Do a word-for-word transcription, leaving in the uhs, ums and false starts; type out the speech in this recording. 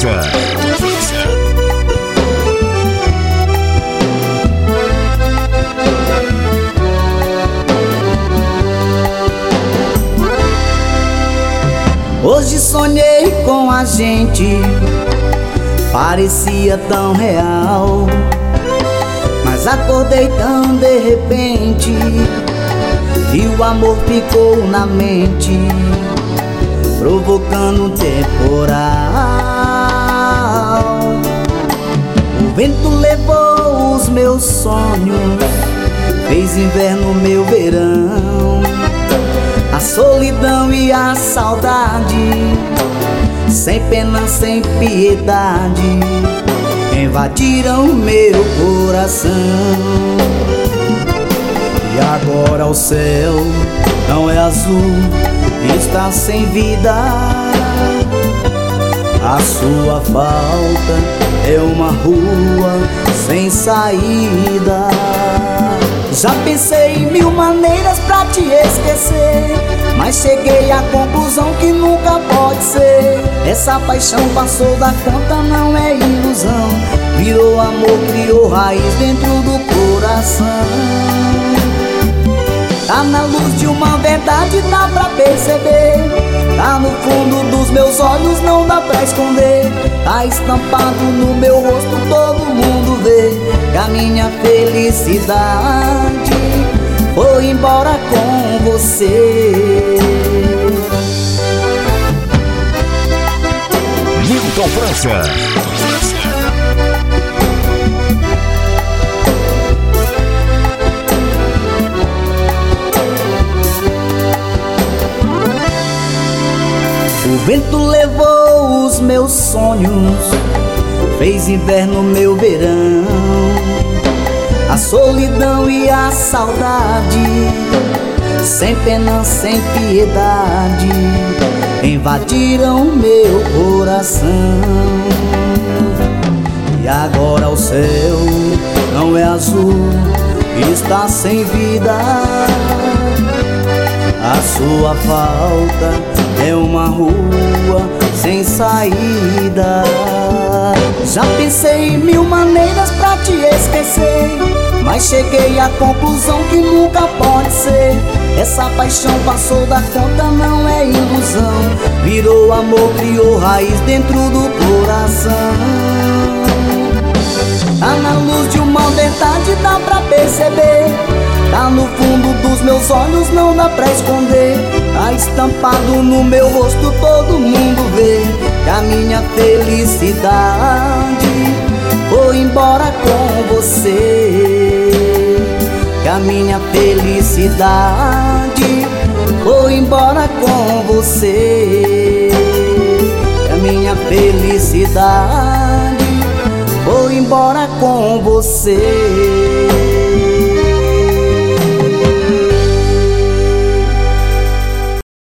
França. Hoje sonhei com a gente, parecia tão real, mas acordei tão de repente e o amor ficou na mente, provocando um temporal. O vento levou os meus sonhos, fez inverno meu verão. A solidão e a saudade, sem pena, sem piedade, invadiram meu coração. E agora o céu não é azul, está sem vida. A sua falta é uma rua sem saída. Já pensei em mil maneiras pra te esquecer, mas cheguei à conclusão que nunca pode ser. Essa paixão passou da conta, não é ilusão. Virou amor, criou raiz dentro do coração. Tá na luz de uma verdade, dá pra perceber. Tá no fundo dos meus olhos, não dá pra esconder. Tá estampado no meu rosto, todo mundo vê que a minha felicidade foi embora com você. Milton França. O vento levou os meus sonhos, fez inverno meu verão. A solidão e a saudade, sem pena, sem piedade, invadiram meu coração. E agora o céu não é azul, está sem vida. A sua falta é uma rua sem saída. Já pensei em mil maneiras pra te esquecer, mas cheguei à conclusão que nunca pode ser. Essa paixão passou da conta, não é ilusão. Virou amor, criou raiz dentro do coração. Tá na luz de uma verdade, dá pra perceber. Tá no fundo dos meus olhos, não dá pra esconder. Tá estampado no meu rosto, todo mundo vê que a minha felicidade foi embora com você. Que a minha felicidade foi embora com você. Que a minha felicidade foi embora com você.